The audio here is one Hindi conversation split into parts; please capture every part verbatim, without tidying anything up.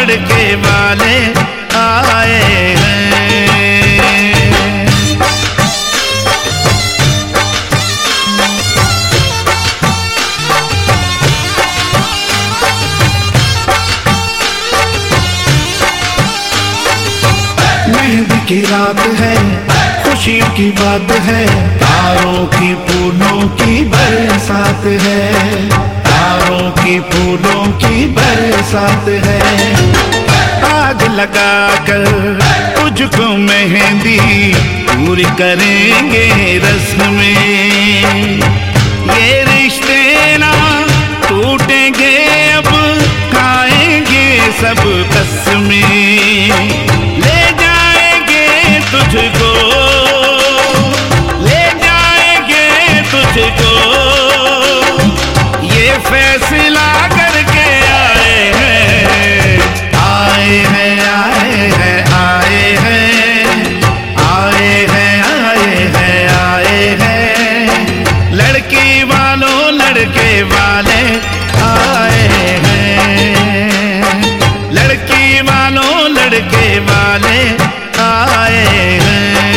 लड़के वाले आए हैं। मेहंदी की रात है, खुशी की बात है, तारों की फूलों की बरसात है, तारों की फूलों की बरसात है। आज लगा कर तुझको मेहंदी पूरी करेंगे रस्म में, ये रिश्ते ना टूटेंगे अब खाएंगे सब कसमें। ले जाएंगे तुझको, ले जाएंगे तुझको, ये फैसला करके आए हैं। आए हैं आए हैं आए हैं आए हैं आए हैं आए हैं, लड़की वालों लड़के वाले आए हैं, लड़की वालों लड़के वाले आए हैं।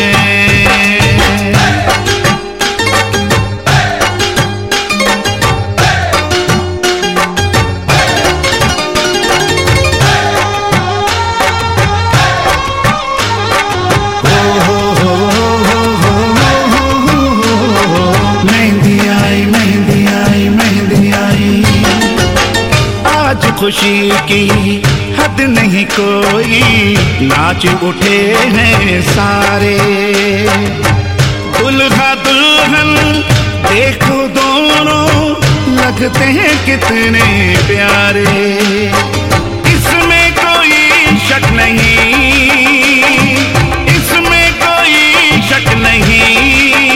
मेहंदी आई मेहंदी आई मेहंदी आई, आज खुशी की हद नहीं कोई, नाच उठे हैं सारे। दुल्हा दुल्हन देखो दोनों लगते हैं कितने प्यारे, इसमें कोई शक नहीं, इसमें कोई शक नहीं,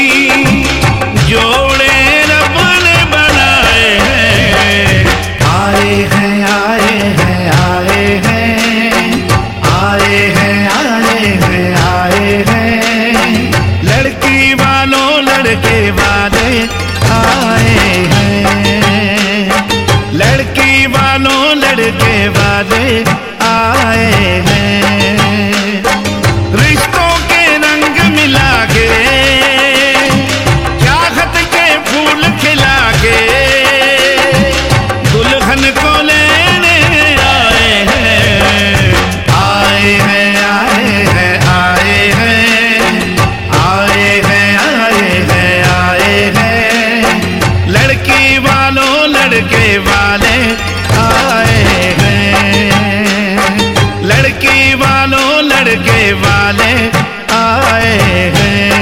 जोड़े रब ने बनाए हैं। आए हैं आए हैं आए हैं आए हैं आए हैं आए हैं, लड़की वालों लड़के वाले आए हैं, लड़की वालों लड़के वाले आए हैं। रिश्तों के रंग मिला के, चाहत के फूल खिला के, दुल्हन को लेने आए हैं। आए हैं आए हैं आए हैं आए हैं आए हैं आए हैं, लड़की वालों लड़के वाले आए हैं, लड़की वालों लड़के वाले आए हैं।